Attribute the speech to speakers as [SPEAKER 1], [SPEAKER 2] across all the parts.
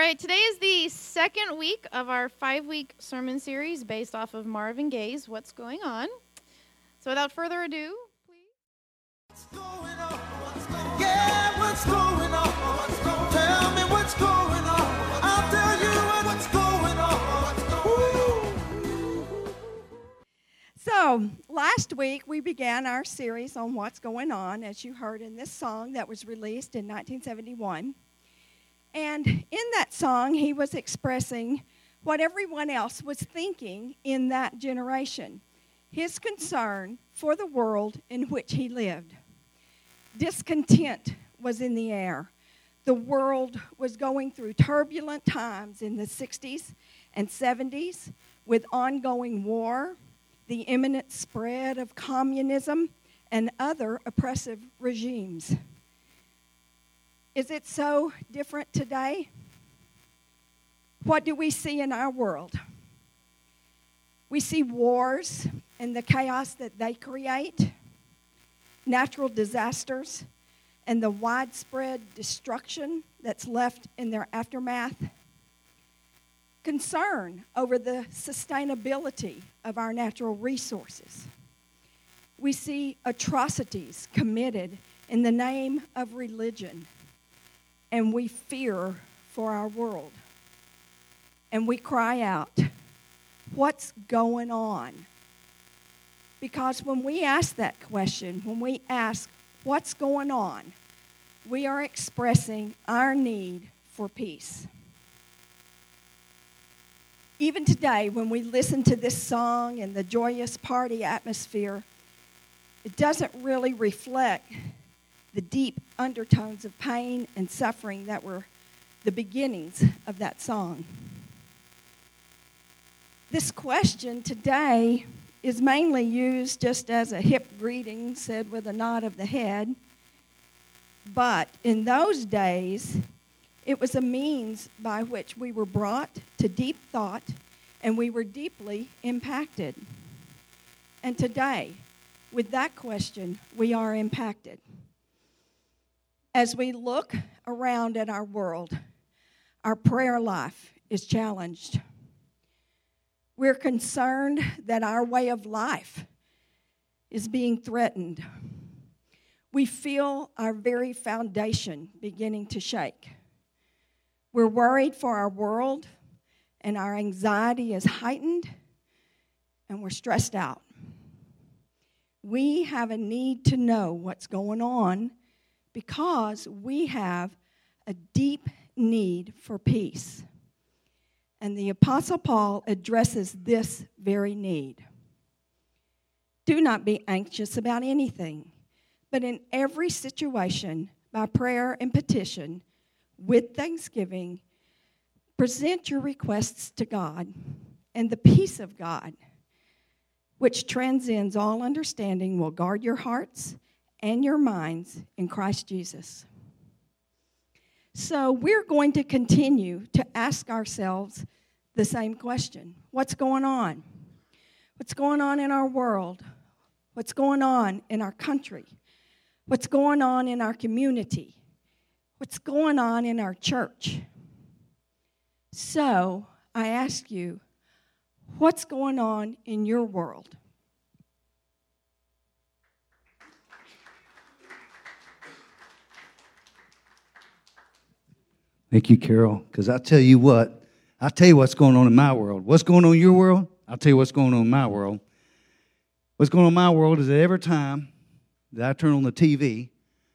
[SPEAKER 1] right, today is the second week of our 5-week sermon series based off of Marvin Gaye's What's Going On. So without further ado, please.
[SPEAKER 2] What's going on? What's going on? Yeah, what's going on? What's going on? Tell me what's going on. I'll tell you what's going on. What's going on?
[SPEAKER 3] So, last week we began our series on what's going on, as you heard in this song that was released in 1971. And in that song, he was expressing what everyone else was thinking in that generation, his concern for the world in which he lived. Discontent was in the air. The world was going through turbulent times in the 60s and 70s with ongoing war, the imminent spread of communism, and other oppressive regimes. Is it so different today? What do we see in our world? We see wars and the chaos that they create, natural disasters, and the widespread destruction that's left in their aftermath. Concern over the sustainability of our natural resources. We see atrocities committed in the name of religion, and we fear for our world. And we cry out, what's going on? Because when we ask that question, when we ask what's going on, we are expressing our need for peace. Even today, when we listen to this song and the joyous party atmosphere, it doesn't really reflect the deep undertones of pain and suffering that were the beginnings of that song. This question today is mainly used just as a hip greeting said with a nod of the head. But in those days, it was a means by which we were brought to deep thought and we were deeply impacted. And today, with that question, we are impacted. As we look around at our world, our prayer life is challenged. We're concerned that our way of life is being threatened. We feel our very foundation beginning to shake. We're worried for our world, and our anxiety is heightened, and we're stressed out. We have a need to know what's going on because we have a deep need for peace. And the Apostle Paul addresses this very need. Do not be anxious about anything, but in every situation, by prayer and petition, with thanksgiving, present your requests to God, and the peace of God, which transcends all understanding, will guard your hearts and your minds in Christ Jesus. So we're going to continue to ask ourselves the same question. What's going on? What's going on in our world? What's going on in our country? What's going on in our community? What's going on in our church? So I ask you, what's going on in your world?
[SPEAKER 4] Thank you, Carol, because I'll tell you what's going on in my world. What's going on in your world? I'll tell you what's going on in my world. What's going on in my world is that every time that I turn on the TV,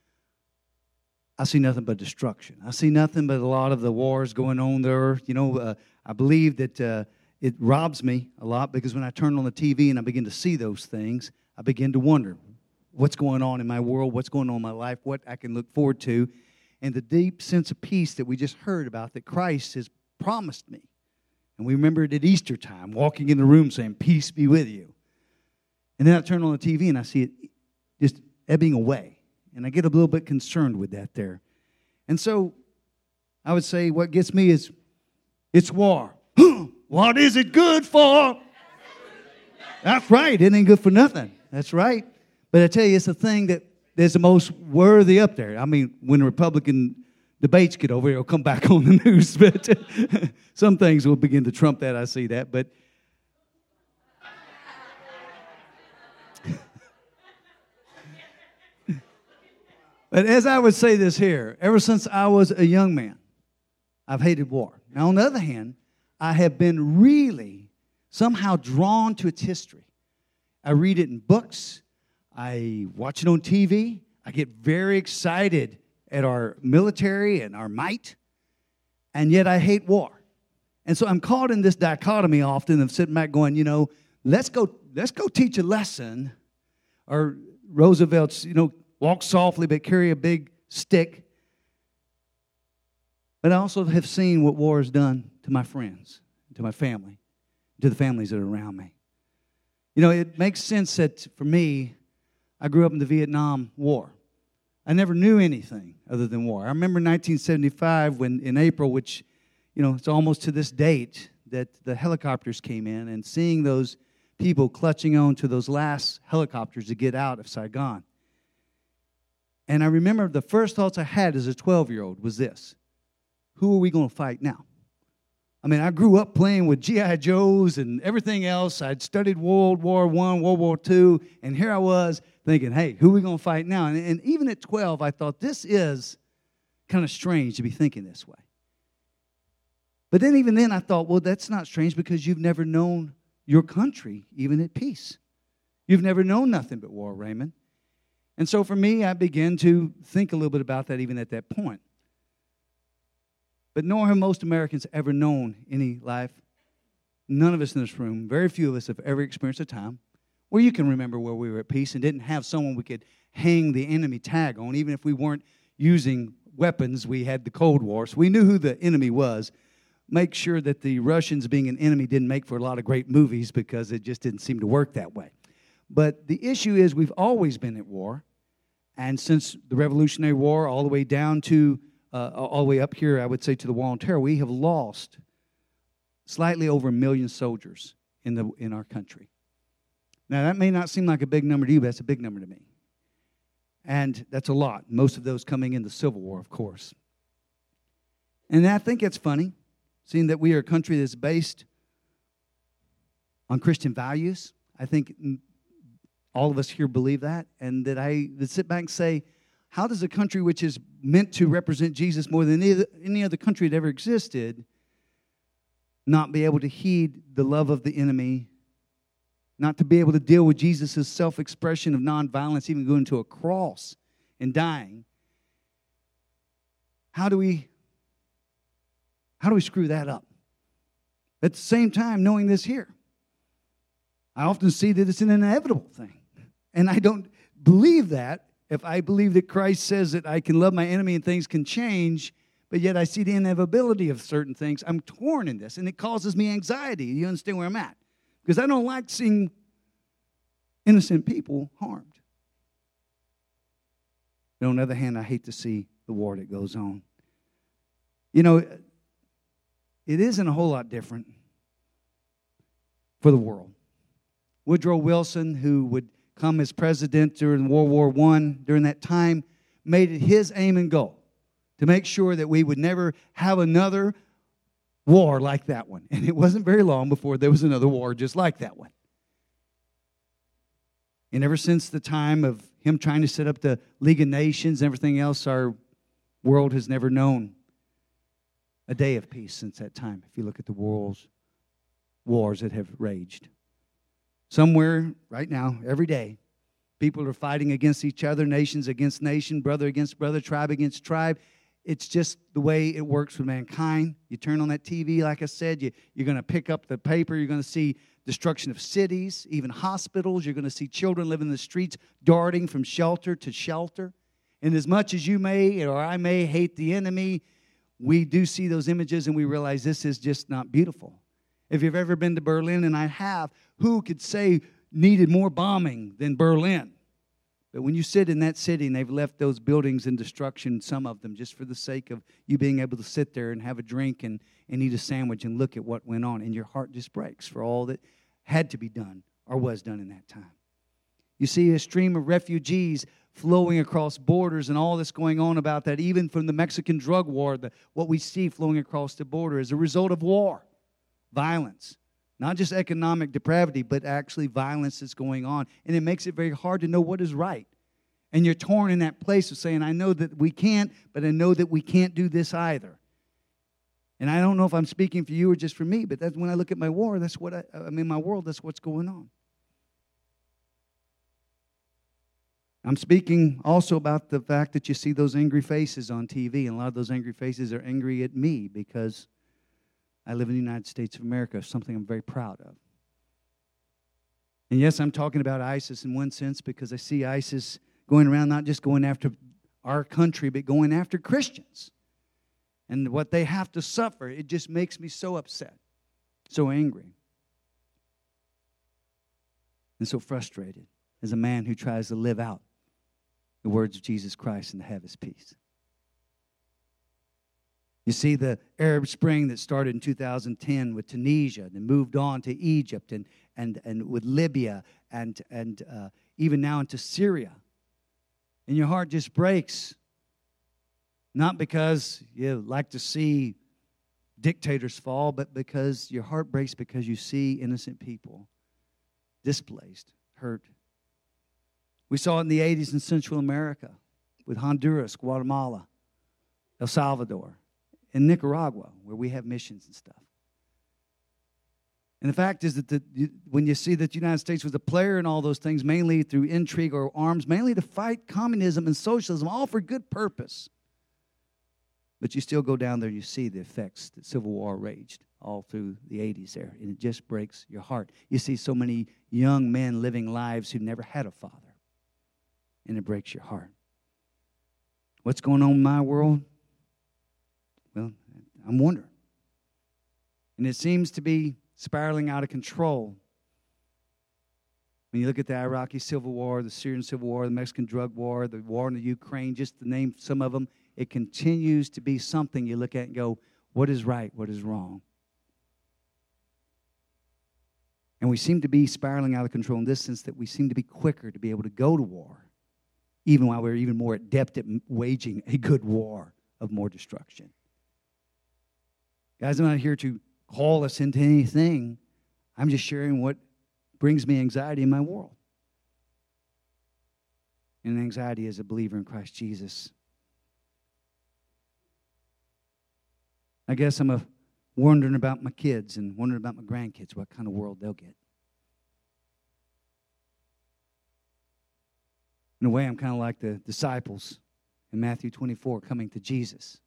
[SPEAKER 4] I see nothing but destruction. I see nothing but a lot of the wars going on there. I believe that it robs me a lot because when I turn on the TV and I begin to see those things, I begin to wonder what's going on in my world, what's going on in my life, what I can look forward to, and the deep sense of peace that we just heard about that Christ has promised me. And we remember it at Easter time, walking in the room saying, peace be with you. And then I turn on the TV and I see it just ebbing away. And I get a little bit concerned with that there. And so I would say what gets me is, it's war. What is it good for? That's right. It ain't good for nothing. That's right. But I tell you, it's the thing that is the most worthy up there. I mean, when the Republican debates get over, it'll come back on the news. But some things will begin to trump that. I see that. But as I would say this here, ever since I was a young man, I've hated war. Now, on the other hand, I have been really somehow drawn to its history. I read it in books. I watch it on TV. I get very excited at our military and our might, and yet I hate war. And so I'm caught in this dichotomy often of sitting back going, let's go teach a lesson. Or Roosevelt's, walk softly but carry a big stick. But I also have seen what war has done to my friends, to my family, to the families that are around me. It makes sense that for me, I grew up in the Vietnam War. I never knew anything other than war. I remember 1975 when in April, which, it's almost to this date, that the helicopters came in, and seeing those people clutching on to those last helicopters to get out of Saigon. And I remember the first thoughts I had as a 12-year-old was this: who are we going to fight now? I mean, I grew up playing with G.I. Joes and everything else. I'd studied World War I, World War II, and here I was thinking, hey, who are we going to fight now? And even at 12, I thought, this is kind of strange to be thinking this way. But then even then, I thought, well, that's not strange because you've never known your country even at peace. You've never known nothing but war, Raymond. And so for me, I began to think a little bit about that even at that point. But nor have most Americans ever known any life. None of us in this room, very few of us have ever experienced a time where you can remember where we were at peace and didn't have someone we could hang the enemy tag on. Even if we weren't using weapons, we had the Cold War, so we knew who the enemy was. Make sure that the Russians being an enemy didn't make for a lot of great movies because it just didn't seem to work that way. But the issue is we've always been at war. And since the Revolutionary War all the way down to all the way up here, I would say to the War on Terror, we have lost slightly over 1 million soldiers in our country. Now, that may not seem like a big number to you, but that's a big number to me. And that's a lot, most of those coming in the Civil War, of course. And I think it's funny, seeing that we are a country that's based on Christian values. I think all of us here believe that, and that I would sit back and say, how does a country which is meant to represent Jesus more than any other country that ever existed not be able to heed the love of the enemy, not to be able to deal with Jesus' self-expression of nonviolence, even going to a cross and dying? How do we screw that up? At the same time, knowing this here, I often see that it's an inevitable thing. And I don't believe that. If I believe that Christ says that I can love my enemy and things can change, but yet I see the inevitability of certain things, I'm torn in this, and it causes me anxiety. You understand where I'm at? Because I don't like seeing innocent people harmed. But on the other hand, I hate to see the war that goes on. It isn't a whole lot different for the world. Woodrow Wilson, who would come as president during World War I, during that time, made it his aim and goal to make sure that we would never have another war like that one. And it wasn't very long before there was another war just like that one. And ever since the time of him trying to set up the League of Nations and everything else, our world has never known a day of peace since that time, if you look at the world's wars that have raged. Somewhere right now, every day, people are fighting against each other, nations against nation, brother against brother, tribe against tribe. It's just the way it works with mankind. You turn on that TV, like I said, you're going to pick up the paper, you're going to see destruction of cities, even hospitals. You're going to see children living in the streets, darting from shelter to shelter. And as much as you may or I may hate the enemy, we do see those images and we realize this is just not beautiful. If you've ever been to Berlin, and I have, who could say needed more bombing than Berlin? But when you sit in that city and they've left those buildings in destruction, some of them, just for the sake of you being able to sit there and have a drink and eat a sandwich and look at what went on, and your heart just breaks for all that had to be done or was done in that time. You see a stream of refugees flowing across borders and all that's going on about that, even from the Mexican drug war, what we see flowing across the border is a result of war, violence. Not just economic depravity, but actually violence that's going on. And it makes it very hard to know what is right. And you're torn in that place of saying, I know that we can't, but I know that we can't do this either. And I don't know if I'm speaking for you or just for me, but that's when I look at my war, that's what my world, that's what's going on. I'm speaking also about the fact that you see those angry faces on TV, and a lot of those angry faces are angry at me because I live in the United States of America, something I'm very proud of. And yes, I'm talking about ISIS in one sense because I see ISIS going around not just going after our country, but going after Christians. And what they have to suffer, it just makes me so upset, so angry, and so frustrated as a man who tries to live out the words of Jesus Christ and to have his peace. You see the Arab Spring that started in 2010 with Tunisia and moved on to Egypt and with Libya and even now into Syria. And your heart just breaks, not because you like to see dictators fall, but because your heart breaks because you see innocent people displaced, hurt. We saw it in the 80s in Central America with Honduras, Guatemala, El Salvador, and Nicaragua, where we have missions and stuff. And the fact is that when you see that the United States was a player in all those things, mainly through intrigue or arms, mainly to fight communism and socialism, all for good purpose. But you still go down there and you see the effects that Civil War raged all through the 80s there. And it just breaks your heart. You see so many young men living lives who never had a father. And it breaks your heart. What's going on in my world? Well, I'm wondering. And it seems to be spiraling out of control. When you look at the Iraqi Civil War, the Syrian Civil War, the Mexican drug war, the war in the Ukraine, just to name some of them, it continues to be something you look at and go, what is right, what is wrong? And we seem to be spiraling out of control in this sense that we seem to be quicker to be able to go to war, even while we're even more adept at waging a good war of more destruction. Guys, I'm not here to call us into anything. I'm just sharing what brings me anxiety in my world. And anxiety as a believer in Christ Jesus. I guess I'm wondering about my kids and wondering about my grandkids, what kind of world they'll get. In a way, I'm kind of like the disciples in Matthew 24 coming to Jesus.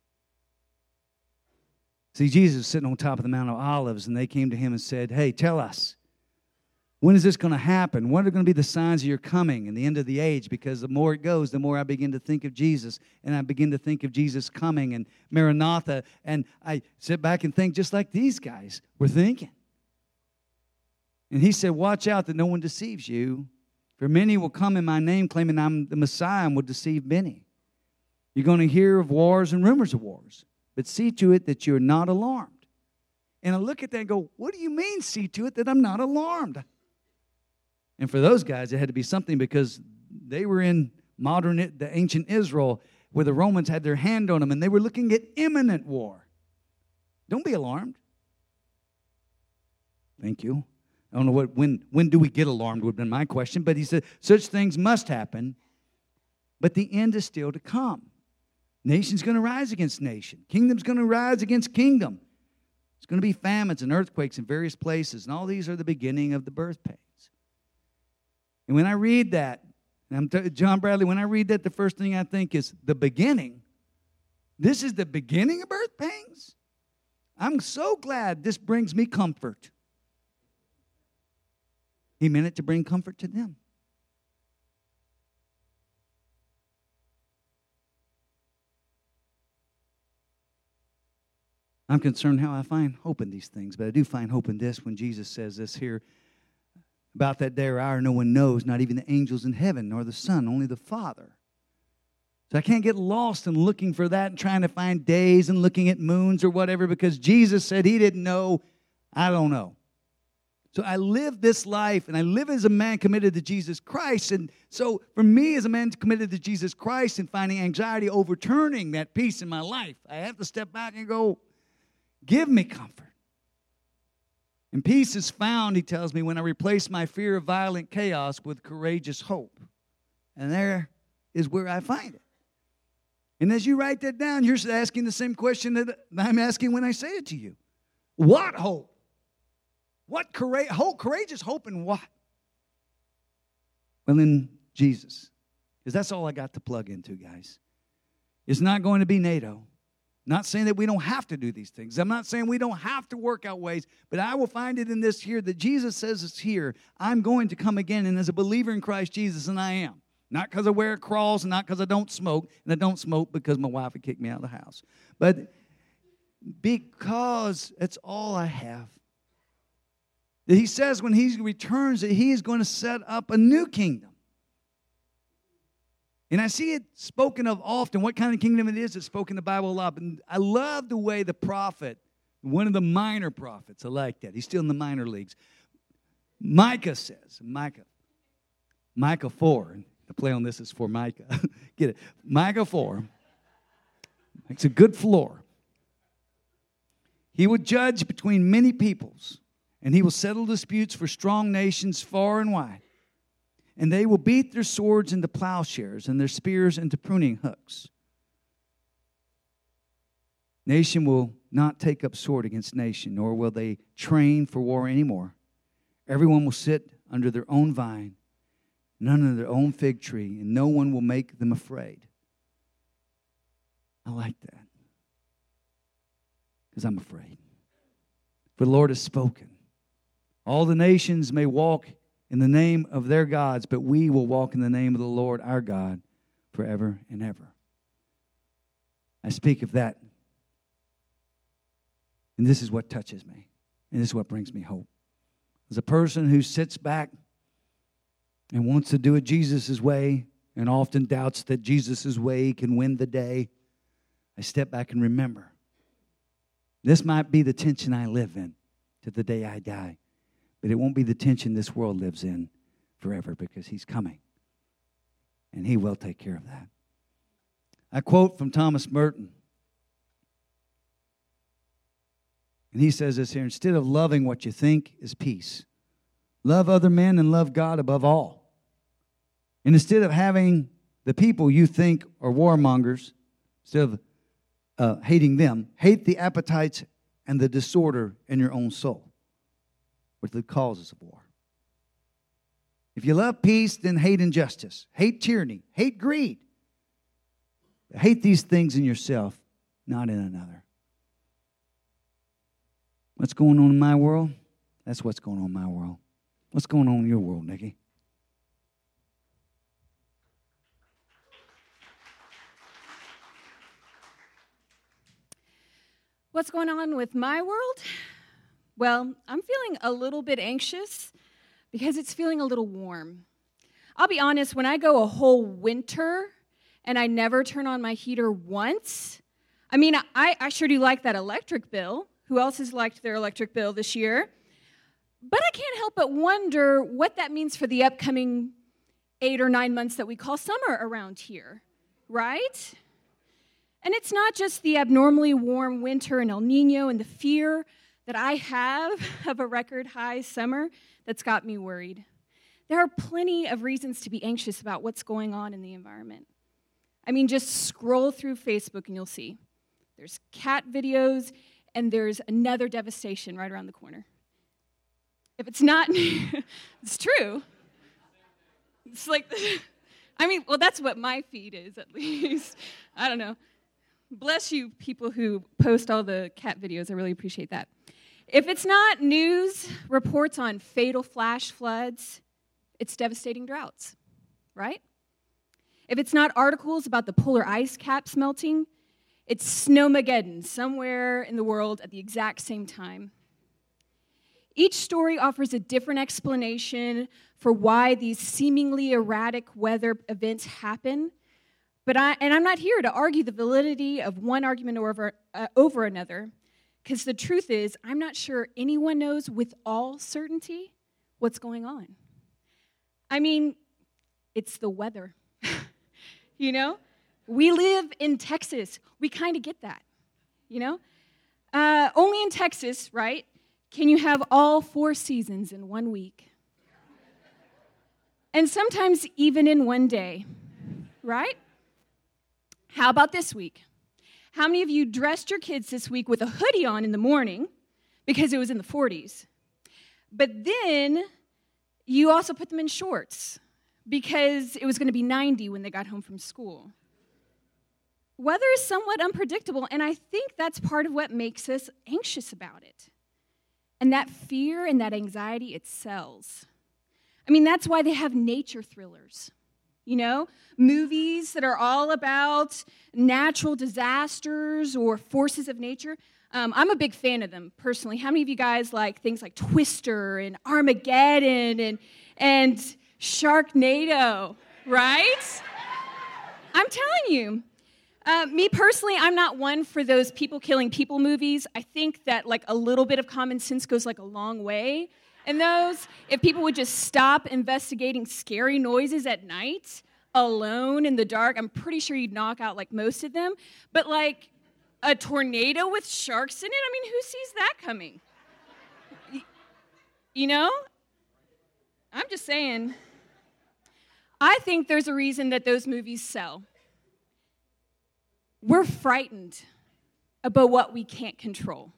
[SPEAKER 4] See, Jesus was sitting on top of the Mount of Olives, and they came to him and said, hey, tell us, when is this going to happen? What are going to be the signs of your coming and the end of the age? Because the more it goes, the more I begin to think of Jesus, and I begin to think of Jesus coming and Maranatha, and I sit back and think just like these guys were thinking. And he said, watch out that no one deceives you, for many will come in my name claiming I'm the Messiah and will deceive many. You're going to hear of wars and rumors of wars, but see to it that you're not alarmed. And I look at that and go, what do you mean, see to it that I'm not alarmed? And for those guys, it had to be something because they were in the ancient Israel, where the Romans had their hand on them, and they were looking at imminent war. Don't be alarmed. Thank you. I don't know when do we get alarmed would have been my question, but he said, such things must happen, but the end is still to come. Nation's going to rise against nation. Kingdom's going to rise against kingdom. It's going to be famines and earthquakes in various places, and all these are the beginning of the birth pains. And when I read that, John Bradley, when I read that, the first thing I think is the beginning. This is the beginning of birth pains? I'm so glad this brings me comfort. He meant it to bring comfort to them. I'm concerned how I find hope in these things, but I do find hope in this when Jesus says this here. About that day or hour no one knows, not even the angels in heaven, nor the Son, only the Father. So I can't get lost in looking for that and trying to find days and looking at moons or whatever, because Jesus said he didn't know. I don't know. So I live this life, and I live as a man committed to Jesus Christ, and So for me as a man committed to Jesus Christ and finding anxiety overturning that peace in my life, I have to step back and go, give me comfort. And peace is found, he tells me, when I replace my fear of violent chaos with courageous hope. And there is where I find it. And as you write that down, you're asking the same question that I'm asking when I say it to you. What hope? What courageous hope in what? Well, in Jesus. Because that's all I got to plug into, guys. It's not going to be NATO. Not saying that we don't have to do these things. I'm not saying we don't have to work out ways, but I will find it in this here that Jesus says it's here. I'm going to come again, and as a believer in Christ Jesus, and I am. Not because I wear cross, and not because I don't smoke, and I don't smoke because my wife would kick me out of the house. But because it's all I have. He says when he returns that he is going to set up a new kingdom. And I see it spoken of often, what kind of kingdom it is. It's spoken in the Bible a lot. And I love the way the prophet, one of the minor prophets, I like that. He's still in the minor leagues. Micah says, Micah 4, and the play on this is for Micah. Get it? Micah 4 makes a good floor. He will judge between many peoples, and he will settle disputes for strong nations far and wide. And they will beat their swords into plowshares and their spears into pruning hooks. Nation will not take up sword against nation, nor will they train for war anymore. Everyone will sit under their own vine, and under their own fig tree, and no one will make them afraid. I like that. Because I'm afraid. For the Lord has spoken. All the nations may walk in the name of their gods, but we will walk in the name of the Lord our God forever and ever. I speak of that. And this is what touches me. And this is what brings me hope. As a person who sits back and wants to do it Jesus' way and often doubts that Jesus' way can win the day, I step back and remember. This might be the tension I live in to the day I die. But it won't be the tension this world lives in forever because he's coming. And he will take care of that. I quote from Thomas Merton. And he says this here, instead of loving what you think is peace, love other men and love God above all. And instead of having the people you think are warmongers, instead of hating them, hate the appetites and the disorder in your own soul. With the causes of war. If you love peace, then hate injustice, hate tyranny, hate greed. Hate these things in yourself, not in another. What's going on in my world? That's what's going on in my world. What's going on in your world, Nikki?
[SPEAKER 5] What's going on with my world? Well, I'm feeling a little bit anxious because it's feeling a little warm. I'll be honest, when I go a whole winter and I never turn on my heater once, I sure do like that electric bill. Who else has liked their electric bill this year? But I can't help but wonder what that means for the upcoming 8 or 9 months that we call summer around here, right? And it's not just the abnormally warm winter and El Nino and the fear that I have of a record high summer that's got me worried. There are plenty of reasons to be anxious about what's going on in the environment. Just scroll through Facebook and you'll see. There's cat videos and there's another devastation right around the corner. If it's not, it's true. It's like, that's what my feed is at least. I don't know. Bless you people who post all the cat videos. I really appreciate that. If it's not news reports on fatal flash floods, it's devastating droughts, right? If it's not articles about the polar ice caps melting, it's snowmageddon somewhere in the world at the exact same time. Each story offers a different explanation for why these seemingly erratic weather events happen, but I'm not here to argue the validity of one argument over another. Because the truth is, I'm not sure anyone knows with all certainty what's going on. It's the weather. You know? We live in Texas. We kind of get that, you know? Only in Texas, right, can you have all 4 seasons in 1 week. And sometimes even in 1 day, right? How about this week? How many of you dressed your kids this week with a hoodie on in the morning because it was in the 40s? But then you also put them in shorts because it was going to be 90 when they got home from school. Weather is somewhat unpredictable, and I think that's part of what makes us anxious about it. And that fear and that anxiety, it sells. I mean, that's why they have nature thrillers, you know? Movies that are all about natural disasters or forces of nature. I'm a big fan of them, personally. How many of you guys like things like Twister and Armageddon and Sharknado, right? I'm telling you. Me personally, I'm not one for those people killing people movies. I think that like a little bit of common sense goes like a long way in those. If people would just stop investigating scary noises at night, alone in the dark, I'm pretty sure you'd knock out like most of them. But like a tornado with sharks in it, I mean, who sees that coming? You know? I'm just saying. I think there's a reason that those movies sell. We're frightened about what we can't control.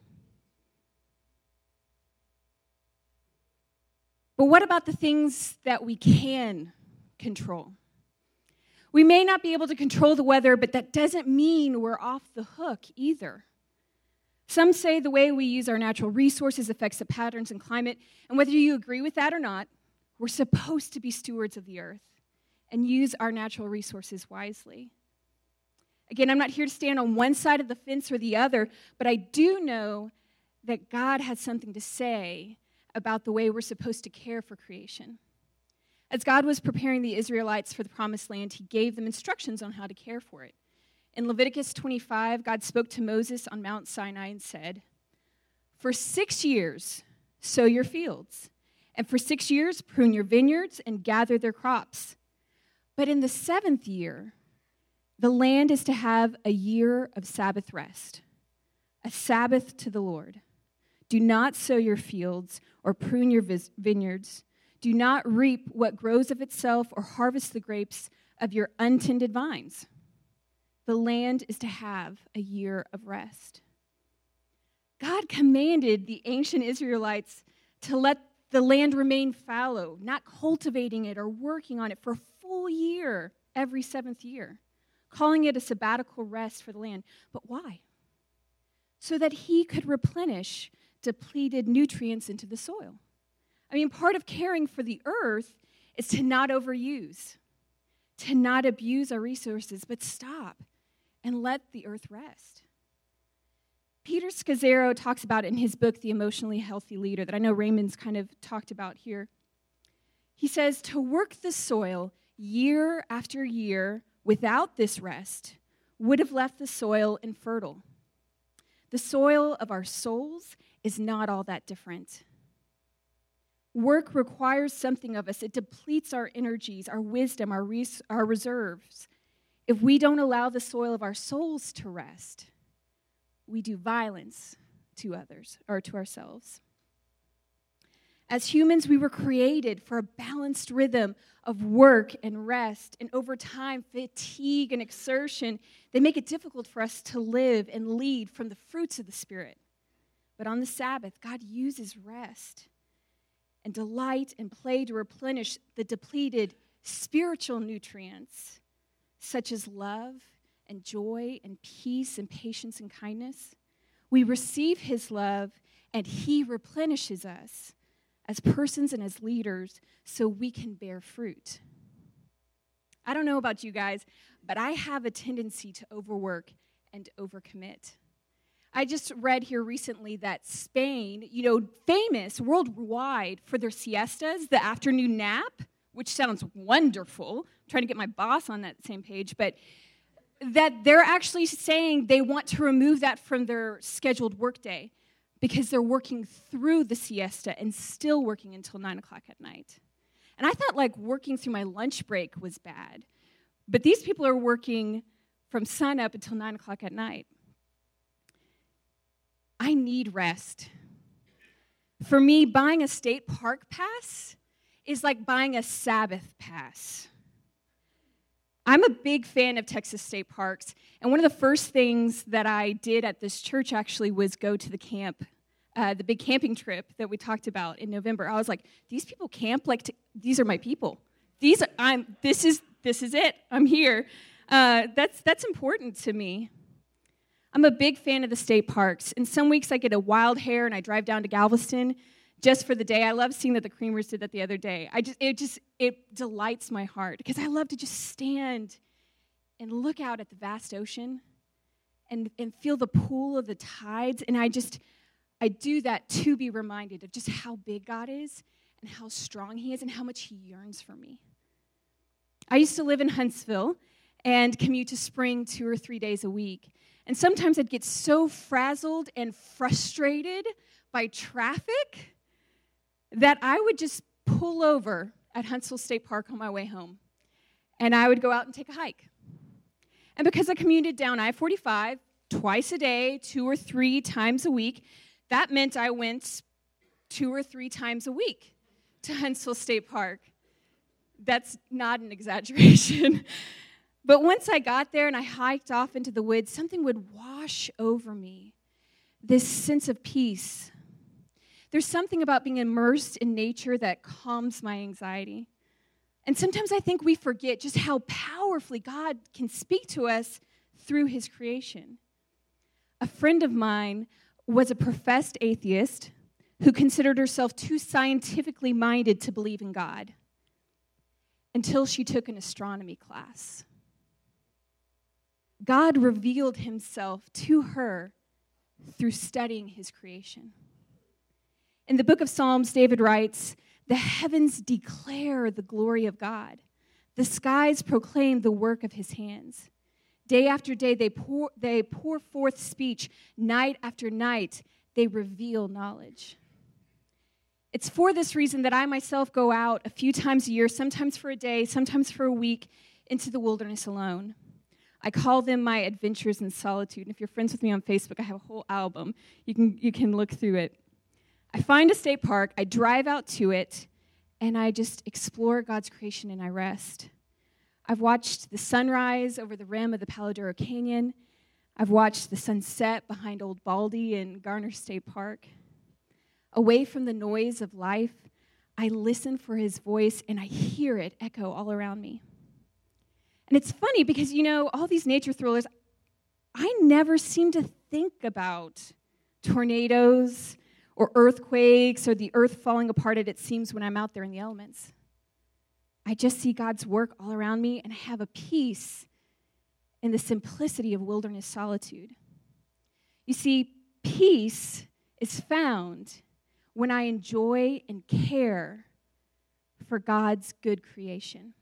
[SPEAKER 5] But what about the things that we can control? We may not be able to control the weather, but that doesn't mean we're off the hook either. Some say the way we use our natural resources affects the patterns in climate, and whether you agree with that or not, we're supposed to be stewards of the earth and use our natural resources wisely. Again, I'm not here to stand on one side of the fence or the other, but I do know that God has something to say about the way we're supposed to care for creation. As God was preparing the Israelites for the promised land, he gave them instructions on how to care for it. In Leviticus 25, God spoke to Moses on Mount Sinai and said, "For 6 years sow your fields, and for 6 years prune your vineyards and gather their crops. But in the 7th year, the land is to have a year of Sabbath rest, a Sabbath to the Lord. Do not sow your fields or prune your vineyards. Do not reap what grows of itself or harvest the grapes of your untended vines. The land is to have a year of rest." God commanded the ancient Israelites to let the land remain fallow, not cultivating it or working on it for a full year every 7th year, calling it a sabbatical rest for the land. But why? So that he could replenish depleted nutrients into the soil. I mean, part of caring for the earth is to not overuse, to not abuse our resources, but stop and let the earth rest. Peter Scazzaro talks about it in his book, The Emotionally Healthy Leader, that I know Raymond's kind of talked about here. He says, to work the soil year after year without this rest would have left the soil infertile. The soil of our souls is not all that different. Work requires something of us. It depletes our energies, our wisdom, our reserves. If we don't allow the soil of our souls to rest, we do violence to others or to ourselves. As humans, we were created for a balanced rhythm of work and rest, and over time, fatigue and exertion, they make it difficult for us to live and lead from the fruits of the Spirit. But on the Sabbath, God uses rest and delight and play to replenish the depleted spiritual nutrients, such as love and joy and peace and patience and kindness. We receive his love, and he replenishes us as persons and as leaders so we can bear fruit. I don't know about you guys, but I have a tendency to overwork and overcommit. I just read here recently that Spain, famous worldwide for their siestas, the afternoon nap, which sounds wonderful. I'm trying to get my boss on that same page, but that they're actually saying they want to remove that from their scheduled workday because they're working through the siesta and still working until 9 o'clock at night. And I thought like working through my lunch break was bad. But these people are working from sun up until 9 o'clock at night. I need rest. For me, buying a state park pass is like buying a Sabbath pass. I'm a big fan of Texas state parks, and one of the first things that I did at this church actually was go to the camp, the big camping trip that we talked about in November. I was like, these people camp like these are my people. This is it. I'm here. That's important to me. I'm a big fan of the state parks. And some weeks I get a wild hair and I drive down to Galveston just for the day. I love seeing that the Creamers did that the other day. It delights my heart because I love to just stand and look out at the vast ocean and feel the pool of the tides. And I do that to be reminded of just how big God is and how strong he is and how much he yearns for me. I used to live in Huntsville and commute to Spring 2 or 3 days a week. And sometimes I'd get so frazzled and frustrated by traffic that I would just pull over at Huntsville State Park on my way home. And I would go out and take a hike. And because I commuted down I-45 twice a day, 2 or 3 times a week, that meant I went 2 or 3 times a week to Huntsville State Park. That's not an exaggeration. But once I got there and I hiked off into the woods, something would wash over me, this sense of peace. There's something about being immersed in nature that calms my anxiety. And sometimes I think we forget just how powerfully God can speak to us through his creation. A friend of mine was a professed atheist who considered herself too scientifically minded to believe in God until she took an astronomy class. God revealed himself to her through studying his creation. In the book of Psalms, David writes, "The heavens declare the glory of God. The skies proclaim the work of his hands. Day after day they pour forth speech. Night after night they reveal knowledge." It's for this reason that I myself go out a few times a year, sometimes for a day, sometimes for a week, into the wilderness alone. I call them my adventures in solitude. And if you're friends with me on Facebook, I have a whole album. You can look through it. I find a state park, I drive out to it, and I just explore God's creation and I rest. I've watched the sunrise over the rim of the Palo Duro Canyon. I've watched the sunset behind Old Baldy in Garner State Park. Away from the noise of life, I listen for his voice and I hear it echo all around me. And it's funny because, all these nature thrillers, I never seem to think about tornadoes or earthquakes or the earth falling apart as it seems when I'm out there in the elements. I just see God's work all around me, and I have a peace in the simplicity of wilderness solitude. You see, peace is found when I enjoy and care for God's good creation.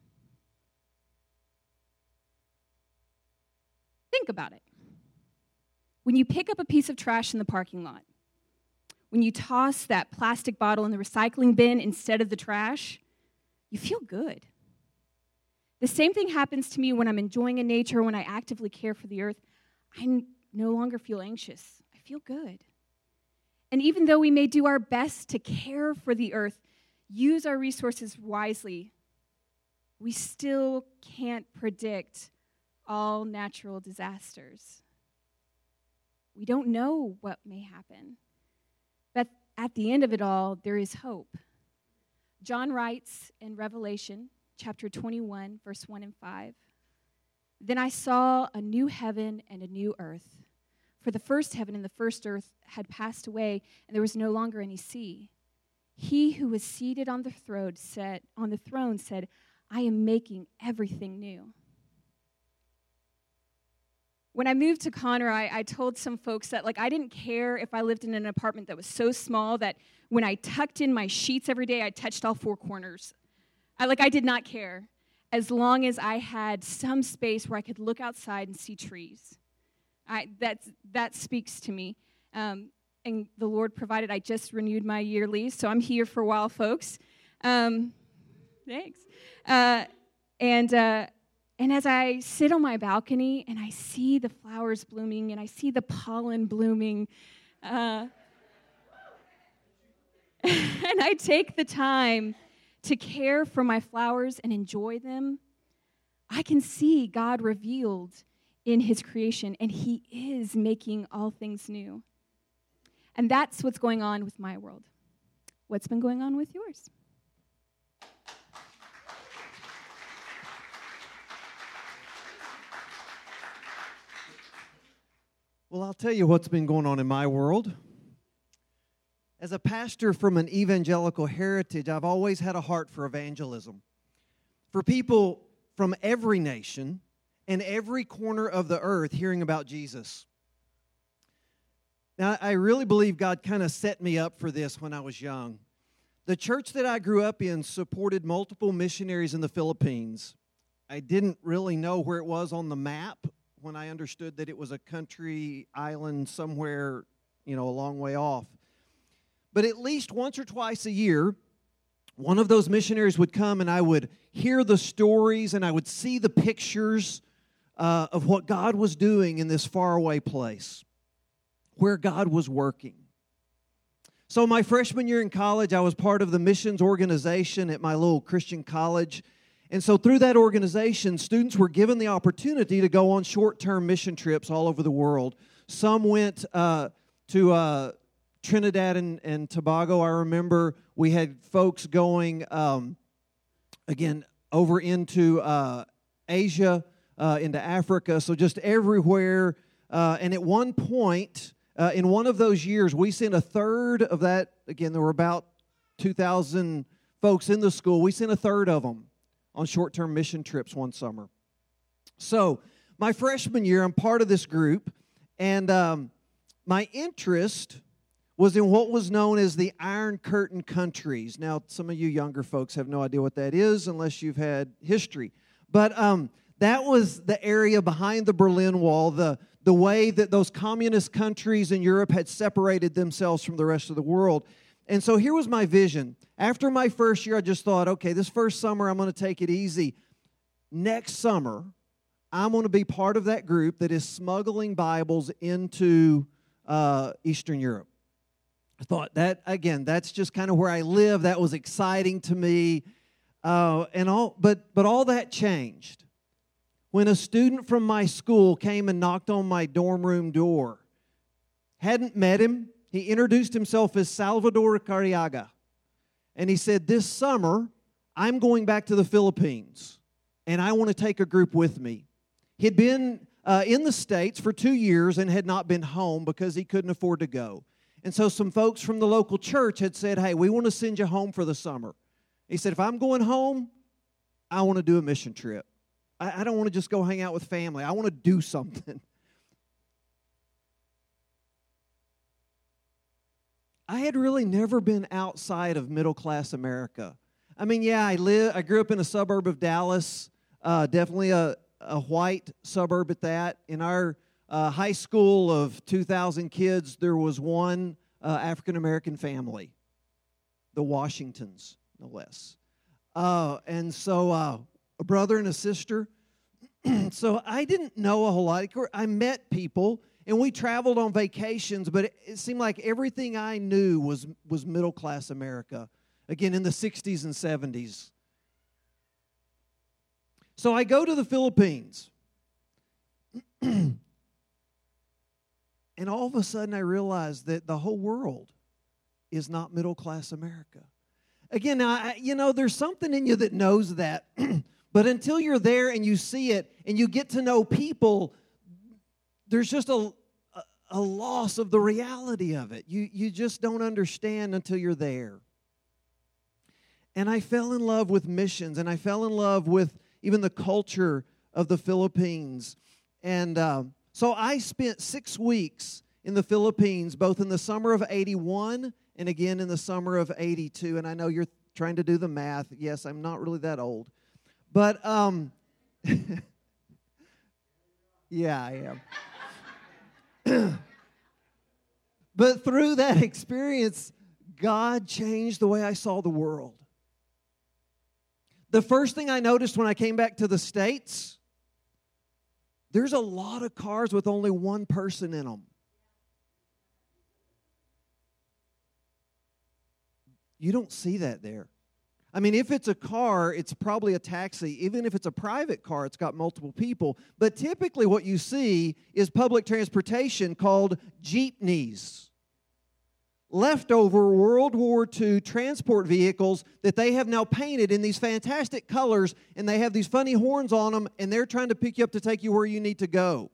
[SPEAKER 5] Think about it. When you pick up a piece of trash in the parking lot, when you toss that plastic bottle in the recycling bin instead of the trash, you feel good. The same thing happens to me when I'm enjoying in nature, when I actively care for the earth. I no longer feel anxious. I feel good. And even though we may do our best to care for the earth, use our resources wisely, we still can't predict all natural disasters. We don't know what may happen. But at the end of it all, there is hope. John writes in Revelation chapter 21, verse 1 and 5, "Then I saw a new heaven and a new earth. For the first heaven and the first earth had passed away, and there was no longer any sea. He who was seated on the throne said, I am making everything new." When I moved to Conroe, I told some folks that I didn't care if I lived in an apartment that was so small that when I tucked in my sheets every day, I touched all 4 corners. I did not care, as long as I had some space where I could look outside and see trees. That speaks to me. And the Lord provided. I just renewed my year lease, so I'm here for a while, folks. Thanks. And as I sit on my balcony and I see the flowers blooming and I see the pollen blooming, and I take the time to care for my flowers and enjoy them, I can see God revealed in his creation, and he is making all things new. And that's what's going on with my world. What's been going on with yours?
[SPEAKER 6] Well, I'll tell you what's been going on in my world. As a pastor from an evangelical heritage, I've always had a heart for evangelism. For people from every nation and every corner of the earth hearing about Jesus. Now, I really believe God kind of set me up for this when I was young. The church that I grew up in supported multiple missionaries in the Philippines. I didn't really know where it was on the map when I understood that it was a country island somewhere, a long way off. But at least once or twice a year, one of those missionaries would come and I would hear the stories and I would see the pictures of what God was doing in this faraway place, where God was working. So my freshman year in college, I was part of the missions organization at my little Christian college. And so through that organization, students were given the opportunity to go on short-term mission trips all over the world. Some went to Trinidad and Tobago. I remember we had folks going, again, over into Asia, into Africa, so just everywhere. And at one point, in one of those years, we sent a third of that. Again, there were about 2,000 folks in the school. We sent a third of them on short-term mission trips one summer. So my freshman year, I'm part of this group, and my interest was in what was known as the Iron Curtain countries. Now, some of you younger folks have no idea what that is unless you've had history. But that was the area behind the Berlin Wall, the way that those communist countries in Europe had separated themselves from the rest of the world. And so here was my vision. After my first year, I just thought, okay, this first summer, I'm going to take it easy. Next summer, I'm going to be part of that group that is smuggling Bibles into Eastern Europe. I thought that, again, that's just kind of where I live. That was exciting to me. But all that changed when a student from my school came and knocked on my dorm room door. Hadn't met him. He introduced himself as Salvador Carriaga. And he said, this summer, I'm going back to the Philippines, and I want to take a group with me. He'd been in the States for 2 years and had not been home because he couldn't afford to go. And so some folks from the local church had said, hey, we want to send you home for the summer. He said, if I'm going home, I want to do a mission trip. I don't want to just go hang out with family. I want to do something. I had really never been outside of middle-class America. I mean, yeah, I grew up in a suburb of Dallas, definitely a white suburb at that. In our high school of 2,000 kids, there was one African-American family, the Washingtons, no less. And so a brother and a sister. So I didn't know a whole lot. I met people, and we traveled on vacations, but it seemed like everything I knew was middle-class America, again, in the 60s and 70s. So I go to the Philippines, and all of a sudden I realized that the whole world is not middle-class America. Again, now, there's something in you that knows that, but until you're there and you see it and you get to know people, there's just a loss of the reality of it. You just don't understand until you're there. And I fell in love with missions, and I fell in love with even the culture of the Philippines. And so I spent 6 weeks in the Philippines, both in the summer of 81 and again in the summer of 82. And I know you're trying to do the math. Yes, I'm not really that old. But, yeah, I am. But through that experience, God changed the way I saw the world. The first thing I noticed when I came back to the States, there's a lot of cars with only one person in them. You don't see that there. I mean, if it's a car, it's probably a taxi. Even if it's a private car, it's got multiple people. But typically what you see is public transportation called jeepneys. Leftover World War II transport vehicles that they have now painted in these fantastic colors, and they have these funny horns on them, and they're trying to pick you up to take you where you need to go.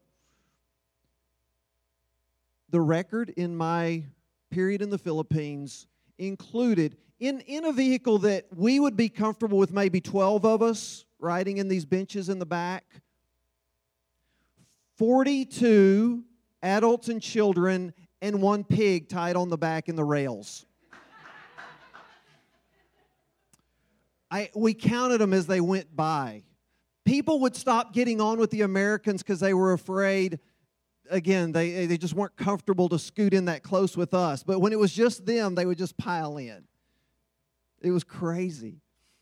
[SPEAKER 6] The record in my period in the Philippines included, in a vehicle that we would be comfortable with maybe 12 of us riding in these benches in the back, 42 adults and children and one pig tied on the back in the rails. We counted them as they went by. People would stop getting on with the Americans because they were afraid. Again, they just weren't comfortable to scoot in that close with us. But when it was just them, they would just pile in. It was crazy.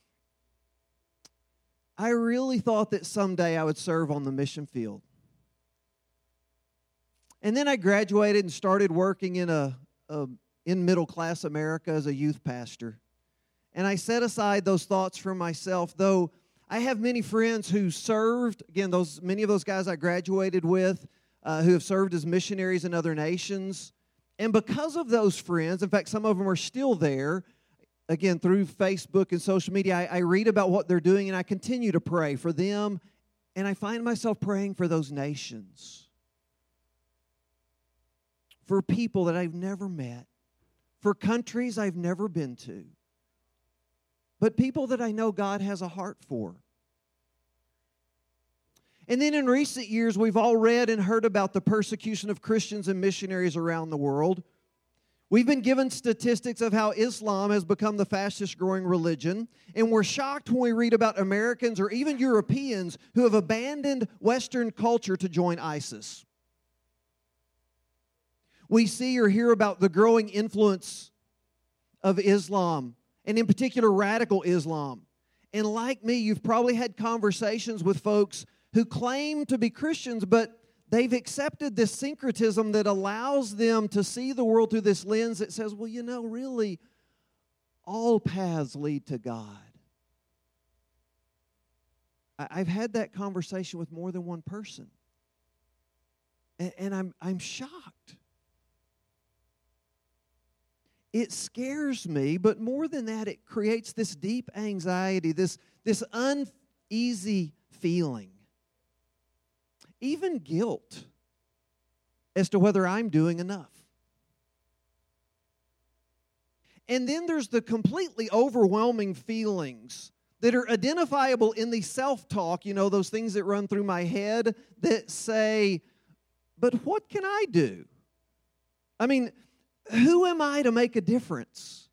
[SPEAKER 6] I really thought that someday I would serve on the mission field. And then I graduated and started working in middle-class America as a youth pastor. And I set aside those thoughts for myself, though I have many friends who served. Again, many of those guys I graduated with who have served as missionaries in other nations. And because of those friends, in fact, some of them are still there, again, through Facebook and social media, I read about what they're doing, and I continue to pray for them. And I find myself praying for those nations, for people that I've never met, for countries I've never been to, but people that I know God has a heart for. And then in recent years, we've all read and heard about the persecution of Christians and missionaries around the world. We've been given statistics of how Islam has become the fastest growing religion, and we're shocked when we read about Americans or even Europeans who have abandoned Western culture to join ISIS. We see or hear about the growing influence of Islam, and in particular radical Islam. And like me, you've probably had conversations with folks who claim to be Christians, but they've accepted this syncretism that allows them to see the world through this lens that says, well, really, all paths lead to God. I've had that conversation with more than one person, and I'm shocked. It scares me, but more than that, it creates this deep anxiety, this uneasy feeling, even guilt as to whether I'm doing enough. And then there's the completely overwhelming feelings that are identifiable in the self-talk, those things that run through my head that say, but what can I do? I mean, who am I to make a difference?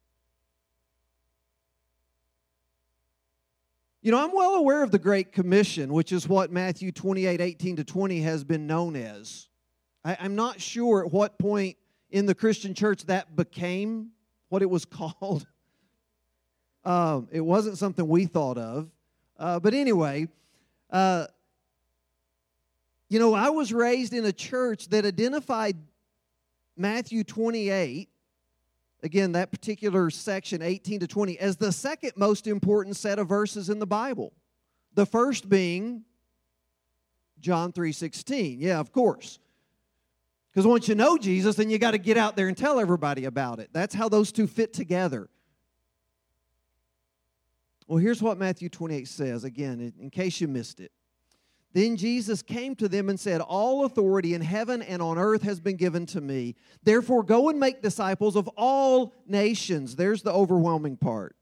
[SPEAKER 6] I'm well aware of the Great Commission, which is what Matthew 28:18-20 has been known as. I'm not sure at what point in the Christian church that became what it was called. It wasn't something we thought of. But anyway, I was raised in a church that identified Matthew 28, again, that particular section, 18-20, as the second most important set of verses in the Bible. The first being John 3:16. Yeah, of course. Because once you know Jesus, then you got to get out there and tell everybody about it. That's how those two fit together. Well, here's what Matthew 28 says, again, in case you missed it. Then Jesus came to them and said, all authority in heaven and on earth has been given to me. Therefore, go and make disciples of all nations. There's the overwhelming part.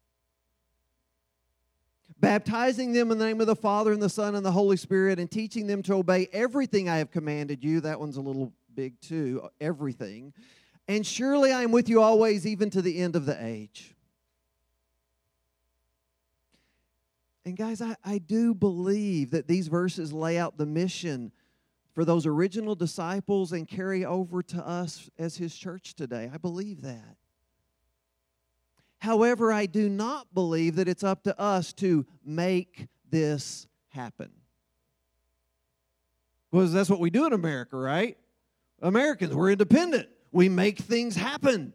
[SPEAKER 6] Baptizing them in the name of the Father and the Son and the Holy Spirit, and teaching them to obey everything I have commanded you. That one's a little big too, everything. And surely I am with you always, even to the end of the age. And guys, I do believe that these verses lay out the mission for those original disciples and carry over to us as His church today. I believe that. However, I do not believe that it's up to us to make this happen. Because that's what we do in America, right? Americans, we're independent. We make things happen.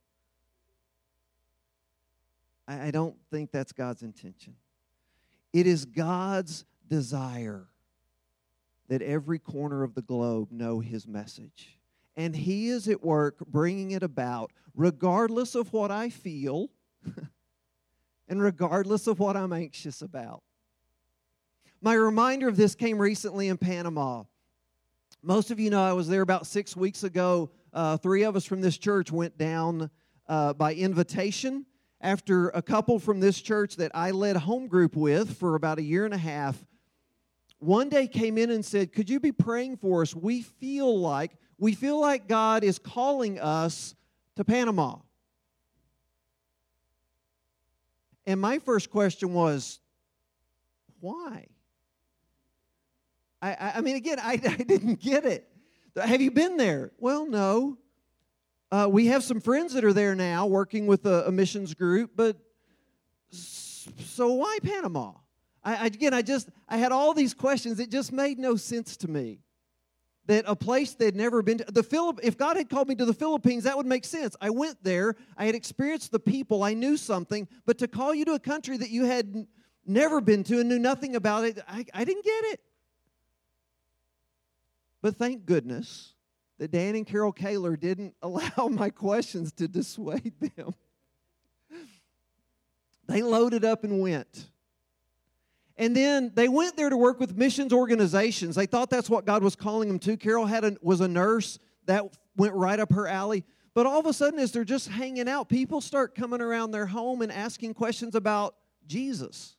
[SPEAKER 6] I don't think that's God's intention. It is God's desire that every corner of the globe know His message. And He is at work bringing it about regardless of what I feel and regardless of what I'm anxious about. My reminder of this came recently in Panama. Most of you know I was there about 6 weeks ago. 3 of us from this church went down by invitation after a couple from this church that I led home group with for about a year and a half. One day came in and said, could you be praying for us? We feel like God is calling us to Panama. And my first question was, why? I mean, again, I didn't get it. Have you been there? Well, no. We have some friends that are there now working with a missions group, but so why Panama? I had all these questions. It just made no sense to me that a place they'd never been to. If God had called me to the Philippines, that would make sense. I went there. I had experienced the people. I knew something. But to call you to a country that you had never been to and knew nothing about it, I didn't get it. But thank goodness that Dan and Carol Kaler didn't allow my questions to dissuade them. They loaded up and went. And then they went there to work with missions organizations. They thought that's what God was calling them to. Carol was a nurse. That went right up her alley. But all of a sudden, as they're just hanging out, people start coming around their home and asking questions about Jesus.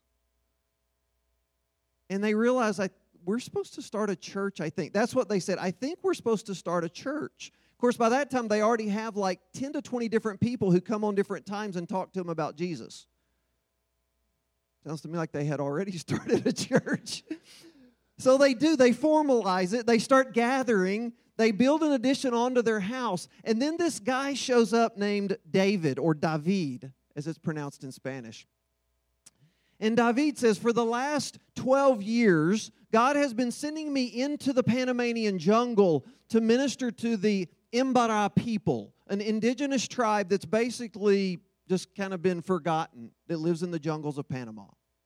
[SPEAKER 6] And they realize, we're supposed to start a church, I think. That's what they said. I think we're supposed to start a church. Of course, by that time, they already have like 10 to 20 different people who come on different times and talk to them about Jesus. Sounds to me like they had already started a church. So they do. They formalize it. They start gathering. They build an addition onto their house. And then this guy shows up named David, or David, as it's pronounced in Spanish. And David says, for the last 12 years, God has been sending me into the Panamanian jungle to minister to the Imbara people, an indigenous tribe that's basically just kind of been forgotten, that lives in the jungles of Panama.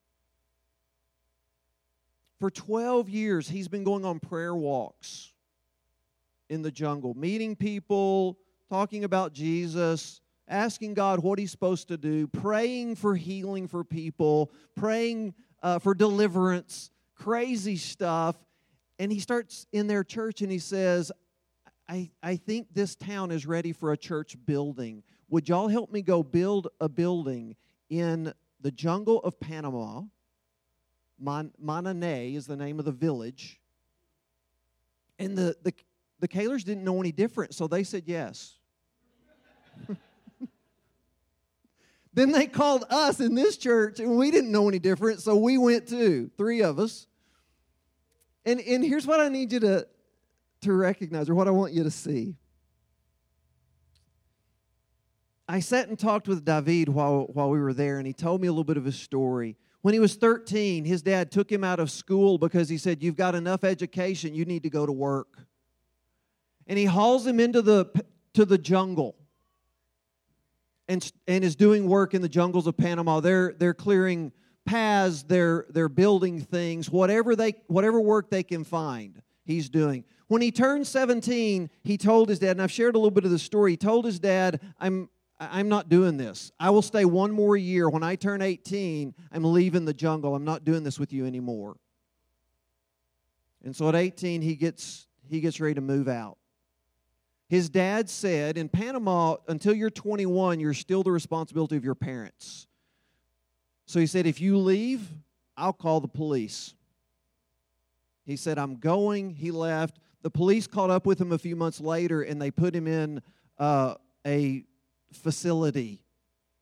[SPEAKER 6] For 12 years, he's been going on prayer walks in the jungle, meeting people, talking about Jesus, asking God what He's supposed to do, praying for healing for people, praying for deliverance, crazy stuff. And he starts in their church and he says, I think this town is ready for a church building. Would y'all help me go build a building in the jungle of Panama? Mananay is the name of the village. And the Kalers didn't know any different, so they said yes. Then they called us in this church, and we didn't know any different, so we went too, 3 of us. And here's what I need you to recognize, or what I want you to see. I sat and talked with David while we were there, and he told me a little bit of his story. When he was 13, his dad took him out of school because he said, you've got enough education, you need to go to work. And he hauls him into the jungle and is doing work in the jungles of Panama. They're clearing paths, they're building things, whatever work they can find, he's doing. When he turned 17, he told his dad, and I've shared a little bit of the story, he told his dad, I'm not doing this. I will stay 1 more year. When I turn 18, I'm leaving the jungle. I'm not doing this with you anymore. And so at 18, he gets ready to move out. His dad said, in Panama, until you're 21, you're still the responsibility of your parents. So he said, if you leave, I'll call the police. He said, I'm going. He left. The police caught up with him a few months later, and they put him in a facility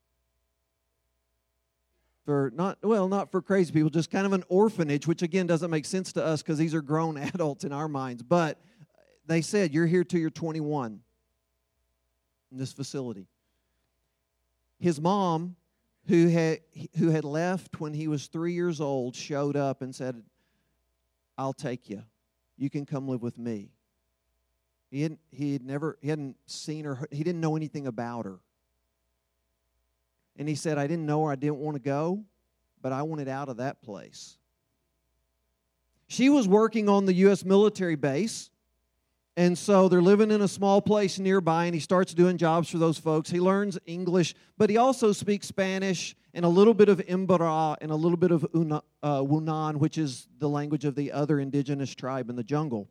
[SPEAKER 6] for not for crazy people, just kind of an orphanage, which again doesn't make sense to us because these are grown adults in our minds. But they said, you're here till you're 21 in this facility. His mom, who had left when he was 3 years old, showed up and said, "I'll take you. You can come live with me." He hadn't seen her. He didn't know anything about her. And he said, "I didn't know her. I didn't want to go, but I wanted out of that place." She was working on the U.S. military base, and so they're living in a small place nearby, and he starts doing jobs for those folks. He learns English, but he also speaks Spanish and a little bit of Imbara and a little bit of Wunan, which is the language of the other indigenous tribe in the jungle.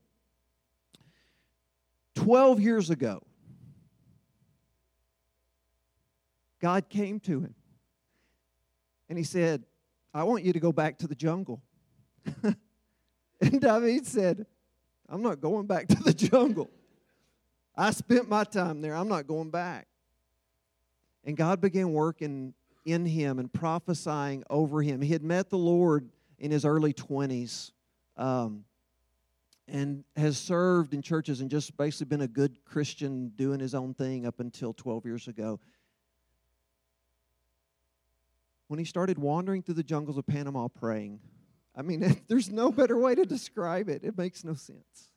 [SPEAKER 6] 12 years ago, God came to him, and he said, "I want you to go back to the jungle." And David said, "I'm not going back to the jungle. I spent my time there. I'm not going back." And God began working in him and prophesying over him. He had met the Lord in his early 20s and has served in churches and just basically been a good Christian doing his own thing up until 12 years ago. When he started wandering through the jungles of Panama praying, I mean, there's no better way to describe it. It makes no sense.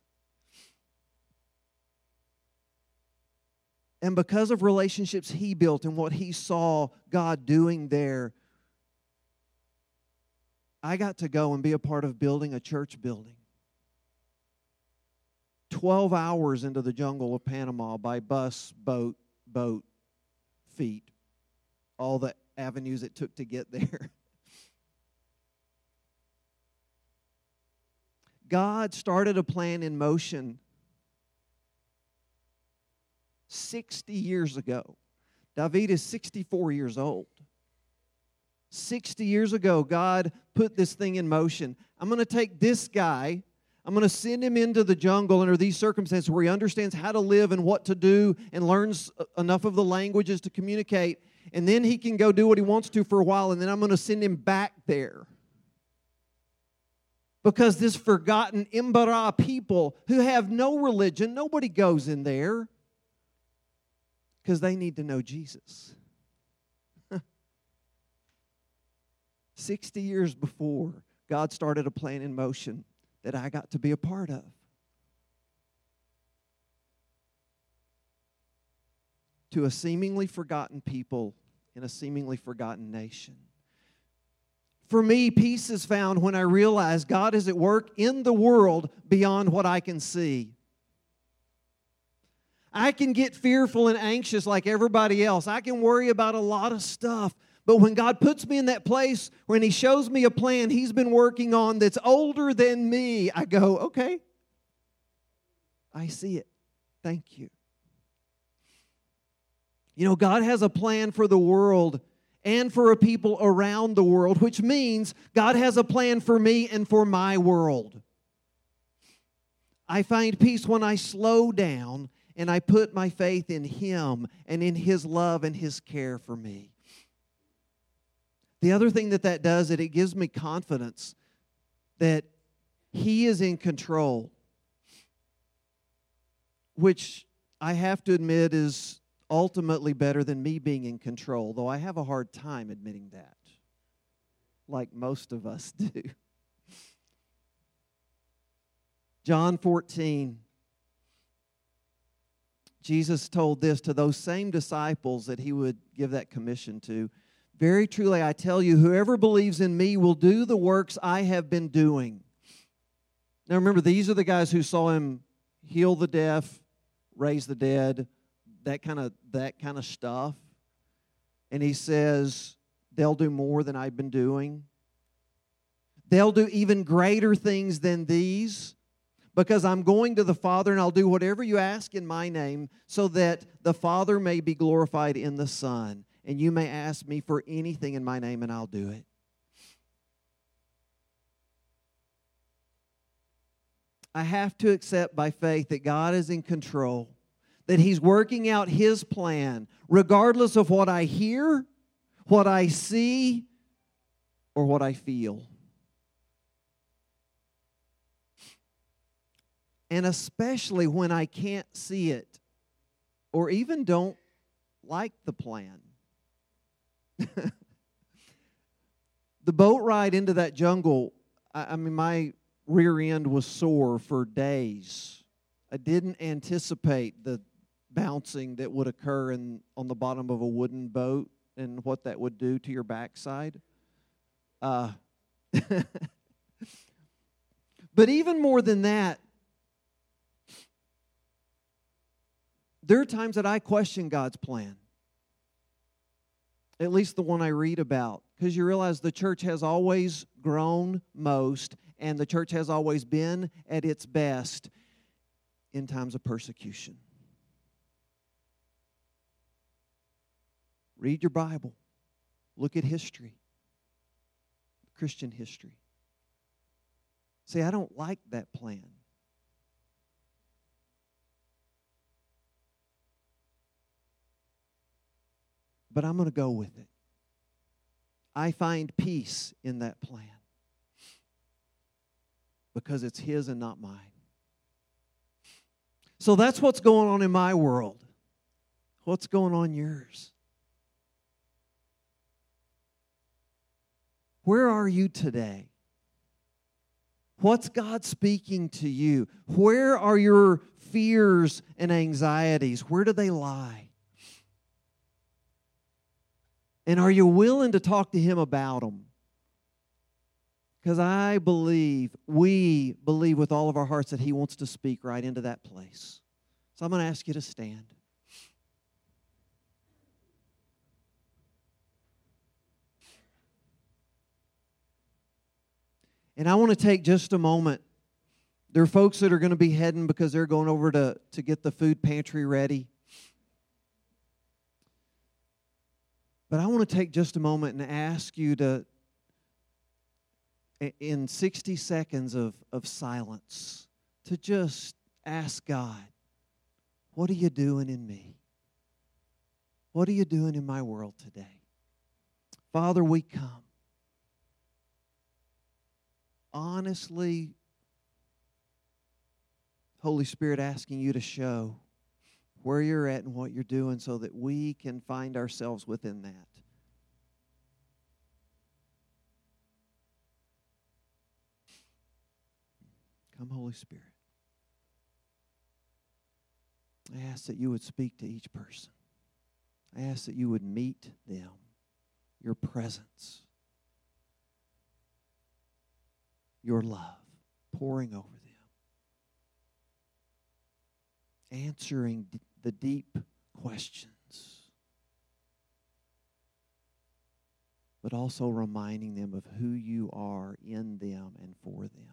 [SPEAKER 6] And because of relationships he built and what he saw God doing there, I got to go and be a part of building a church building. 12 hours into the jungle of Panama by bus, boat, feet. All the avenues it took to get there. God started a plan in motion 60 years ago. David is 64 years old. 60 years ago, God put this thing in motion. I'm going to take this guy, I'm going to send him into the jungle under these circumstances where he understands how to live and what to do and learns enough of the languages to communicate, and then he can go do what he wants to for a while, and then I'm going to send him back there. Because this forgotten Imbara people who have no religion, nobody goes in there because they need to know Jesus. 60 years before, God started a plan in motion that I got to be a part of. To a seemingly forgotten people in a seemingly forgotten nation. For me, peace is found when I realize God is at work in the world beyond what I can see. I can get fearful and anxious like everybody else. I can worry about a lot of stuff. But when God puts me in that place, when He shows me a plan He's been working on that's older than me, I go, okay, I see it. Thank you. You know, God has a plan for the world and for a people around the world, which means God has a plan for me and for my world. I find peace when I slow down and I put my faith in Him and in His love and His care for me. The other thing that does is it gives me confidence that He is in control, which I have to admit is ultimately better than me being in control, though I have a hard time admitting that, like most of us do. John 14, Jesus told this to those same disciples that He would give that commission to. Very truly, I tell you, whoever believes in me will do the works I have been doing. Now remember, these are the guys who saw Him heal the deaf, raise the dead, that kind of stuff. And He says, they'll do more than I've been doing. They'll do even greater things than these, because I'm going to the Father, and I'll do whatever you ask in my name, so that the Father may be glorified in the Son. And you may ask me for anything in my name, and I'll do it. I have to accept by faith that God is in control, that He's working out His plan, regardless of what I hear, what I see, or what I feel. And especially when I can't see it, or even don't like the plan. The boat ride into that jungle, I mean, my rear end was sore for days. I didn't anticipate the bouncing that would occur on the bottom of a wooden boat and what that would do to your backside. But even more than that, there are times that I question God's plan. At least the one I read about. Because you realize the church has always grown most, and the church has always been at its best in times of persecution. Read your Bible. Look at history. Christian history. See, I don't like that plan. But I'm going to go with it. I find peace in that plan because it's His and not mine. So that's what's going on in my world. What's going on in yours? Where are you today? What's God speaking to you? Where are your fears and anxieties? Where do they lie? And are you willing to talk to Him about them? Because we believe with all of our hearts that He wants to speak right into that place. So I'm going to ask you to stand. And I want to take just a moment. There are folks that are going to be heading because they're going over to get the food pantry ready. But I want to take just a moment and ask you to, in 60 seconds of silence, to just ask God, what are you doing in me? What are you doing in my world today? Father, we come. Honestly, Holy Spirit, asking you to show where you're at and what you're doing so that we can find ourselves within that. Come, Holy Spirit. I ask that you would speak to each person. I ask that you would meet them, your presence, your love pouring over them, answering the deep questions, but also reminding them of who you are in them and for them.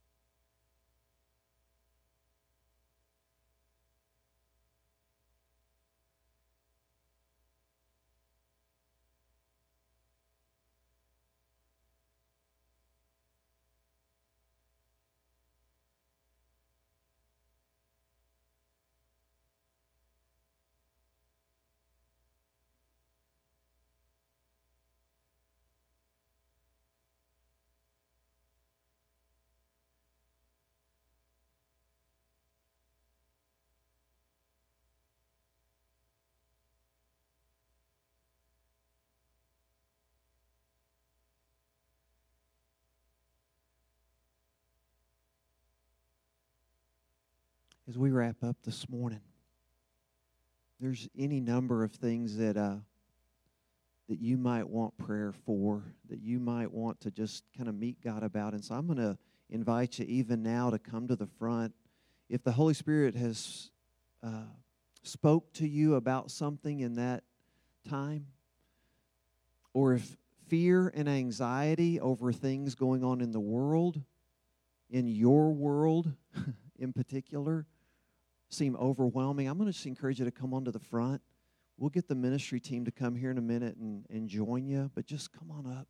[SPEAKER 6] As we wrap up this morning, there's any number of things that that you might want prayer for, that you might want to just kind of meet God about. And so I'm going to invite you even now to come to the front. If the Holy Spirit has spoke to you about something in that time, or if fear and anxiety over things going on in the world, in your world in particular, seem overwhelming, I'm going to just encourage you to come onto the front. We'll get the ministry team to come here in a minute and join you, but just come on up.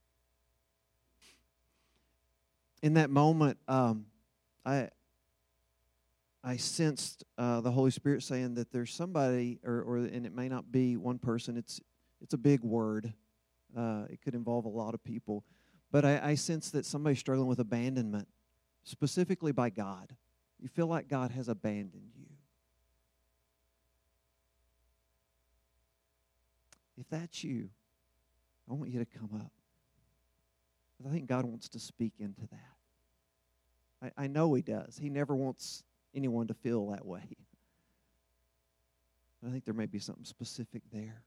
[SPEAKER 6] In that moment, I sensed the Holy Spirit saying that there's somebody, and it may not be one person. It's a big word. It could involve a lot of people, but I sense that somebody's struggling with abandonment, specifically by God. You feel like God has abandoned you. If that's you, I want you to come up. I think God wants to speak into that. I know He does. He never wants anyone to feel that way. But I think there may be something specific there.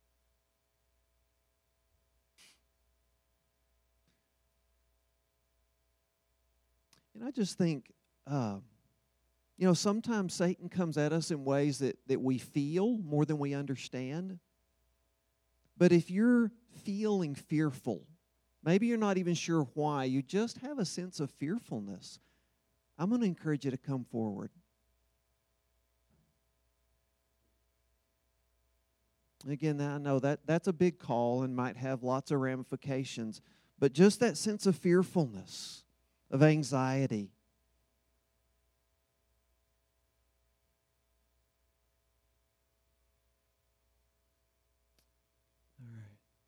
[SPEAKER 6] And I just think, sometimes Satan comes at us in ways that we feel more than we understand. But if you're feeling fearful, maybe you're not even sure why, you just have a sense of fearfulness, I'm going to encourage you to come forward. Again, I know that's a big call and might have lots of ramifications, but just that sense of fearfulness, of anxiety. All right.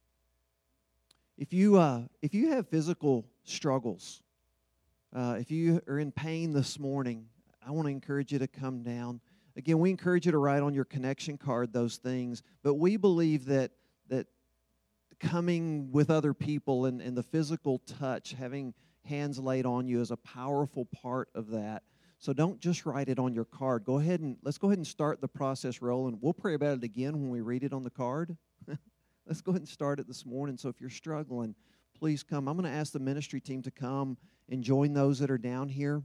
[SPEAKER 6] If you have physical struggles, if you are in pain this morning, I want to encourage you to come down. Again, we encourage you to write on your connection card those things, but we believe that coming with other people and the physical touch, having hands laid on you is a powerful part of that. So don't just write it on your card. Let's go ahead and start the process rolling. We'll pray about it again when we read it on the card. Let's go ahead and start it this morning. So if you're struggling, please come. I'm going to ask the ministry team to come and join those that are down here.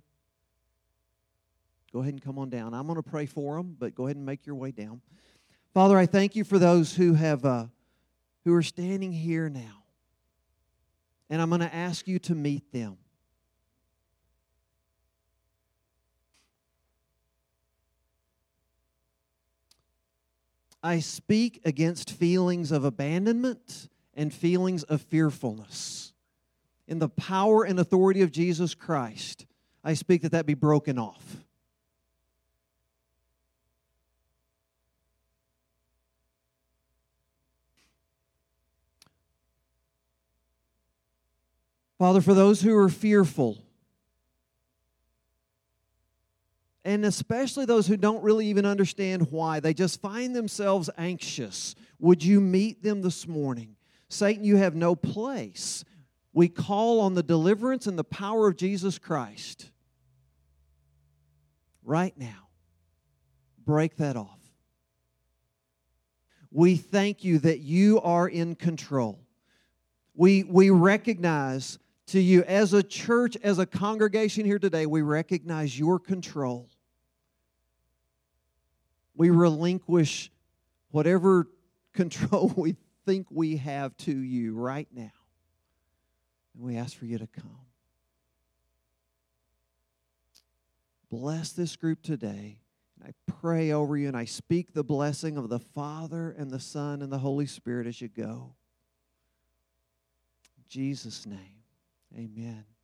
[SPEAKER 6] Go ahead and come on down. I'm going to pray for them, but go ahead and make your way down. Father, I thank you for those who are standing here now. And I'm going to ask you to meet them. I speak against feelings of abandonment and feelings of fearfulness. In the power and authority of Jesus Christ, I speak that be broken off. Father, for those who are fearful, and especially those who don't really even understand why, they just find themselves anxious, would you meet them this morning? Satan, you have no place. We call on the deliverance and the power of Jesus Christ. Right now, break that off. We thank you that you are in control. We recognize to you as a church, as a congregation here today, we recognize your control. We relinquish whatever control we think we have to you right now. And we ask for you to come. Bless this group today. And I pray over you and I speak the blessing of the Father and the Son and the Holy Spirit as you go. In Jesus' name, amen.